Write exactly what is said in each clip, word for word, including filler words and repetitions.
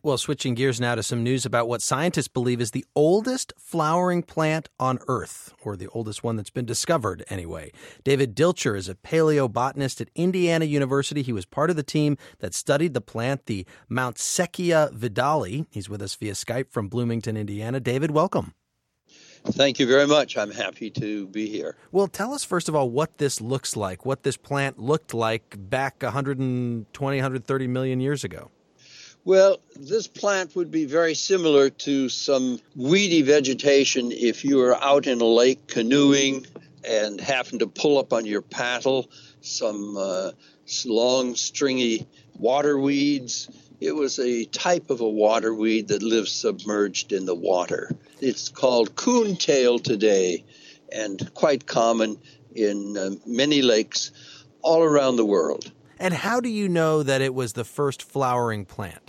Well, switching gears now to some news about what scientists believe is the oldest flowering plant on Earth, or the oldest one that's been discovered anyway. David Dilcher is a paleobotanist at Indiana University. He was part of the team that studied the plant, the Mountseckia vidali. He's with us via Skype from Bloomington, Indiana. David, welcome. Thank you very much. I'm happy to be here. Well, tell us, first of all, what this looks like, what this plant looked like back one hundred twenty, one hundred thirty million years ago. Well, this plant would be very similar to some weedy vegetation if you were out in a lake canoeing and happened to pull up on your paddle some uh, long, stringy water weeds. It was a type of a water weed that lives submerged in the water. It's called coontail today and quite common in uh, many lakes all around the world. And how do you know that it was the first flowering plant?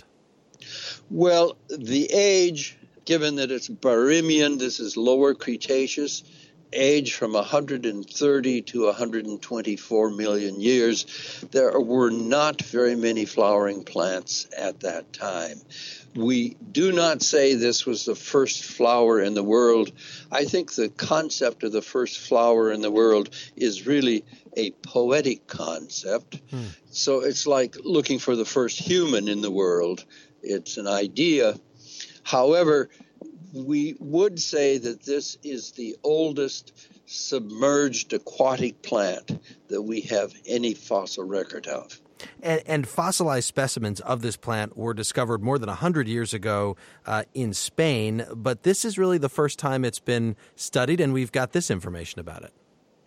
Well, the age, given that it's Barremian, this is lower Cretaceous, age from one hundred thirty to one hundred twenty-four million years, there were not very many flowering plants at that time. We do not say this was the first flower in the world. I think the concept of the first flower in the world is really a poetic concept. Hmm. So it's like looking for the first human in the world. It's an idea. However, we would say that this is the oldest submerged aquatic plant that we have any fossil record of. And, and fossilized specimens of this plant were discovered more than one hundred years ago uh, in Spain, but this is really the first time it's been studied, and we've got this information about it.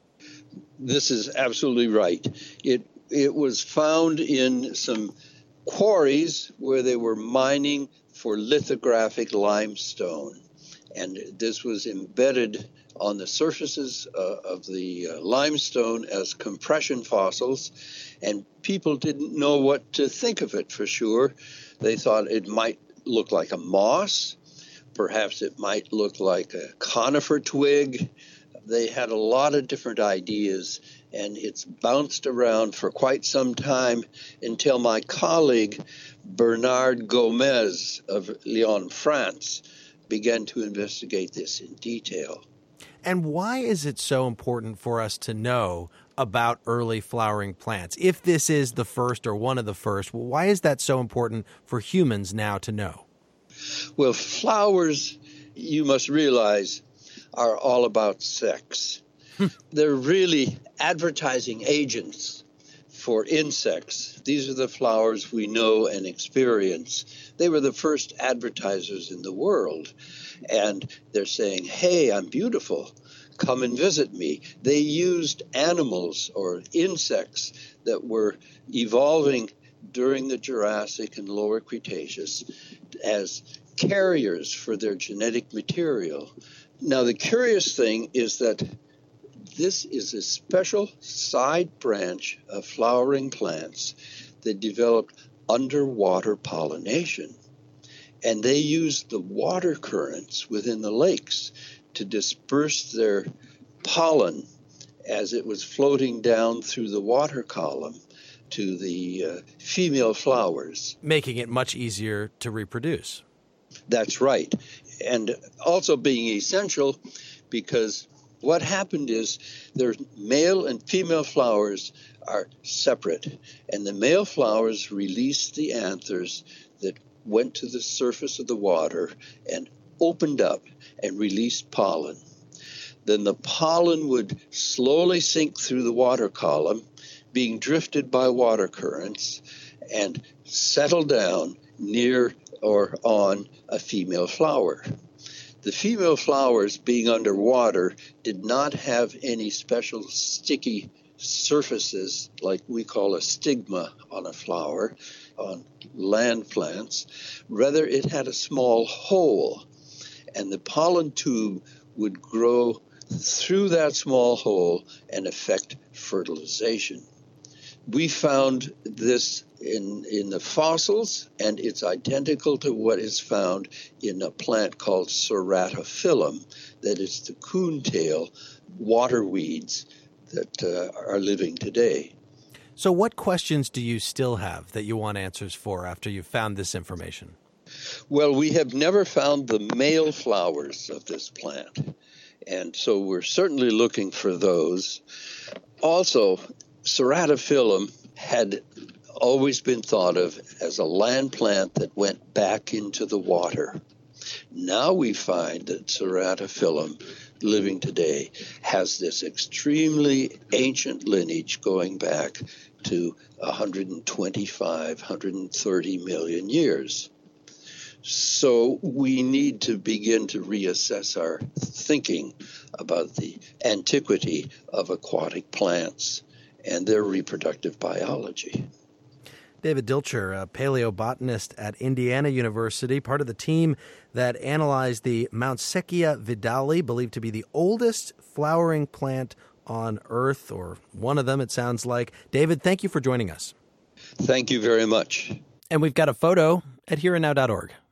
This is absolutely right. It it was found in some quarries where they were mining for lithographic limestone. And this was embedded on the surfaces uh, of the uh, limestone as compression fossils, and people didn't know what to think of it for sure. They thought it might look like a moss, perhaps it might look like a conifer twig. They had a lot of different ideas, and it's bounced around for quite some time until my colleague Bernard Gomez of Lyon, France, began to investigate this in detail. And why is it so important for us to know about early flowering plants? If this is the first or one of the first, why is that so important for humans now to know? Well, flowers, you must realize, are all about sex. They're really advertising agents for insects. These are the flowers we know and experience. They were the first advertisers in the world. And they're saying, hey, I'm beautiful. Come and visit me. They used animals or insects that were evolving during the Jurassic and Lower Cretaceous as carriers for their genetic material. Now, the curious thing is that this is a special side branch of flowering plants that developed underwater pollination. And they used the water currents within the lakes to disperse their pollen as it was floating down through the water column to the uh, female flowers. Making it much easier to reproduce. That's right. And also being essential because what happened is their male and female flowers are separate, and the male flowers released the anthers that went to the surface of the water and opened up and released pollen. Then the pollen would slowly sink through the water column, being drifted by water currents, and settle down near or on a female flower. The female flowers, being underwater, did not have any special sticky surfaces like we call a stigma on a flower, on land plants. Rather, it had a small hole, and the pollen tube would grow through that small hole and affect fertilization. We found this in, in the fossils, and it's identical to what is found in a plant called Ceratophyllum, that is the coontail water weeds that uh, are living today. So what questions do you still have that you want answers for after you've found this information? Well, we have never found the male flowers of this plant, and so we're certainly looking for those. Also, Ceratophyllum had always been thought of as a land plant that went back into the water. Now we find that Ceratophyllum, living today, has this extremely ancient lineage going back to one hundred twenty-five, one hundred thirty million years. So we need to begin to reassess our thinking about the antiquity of aquatic plants and their reproductive biology. David Dilcher, a paleobotanist at Indiana University, part of the team that analyzed the Mountseckia vidali, believed to be the oldest flowering plant on Earth, or one of them, it sounds like. David, thank you for joining us. Thank you very much. And we've got a photo at here and now dot org.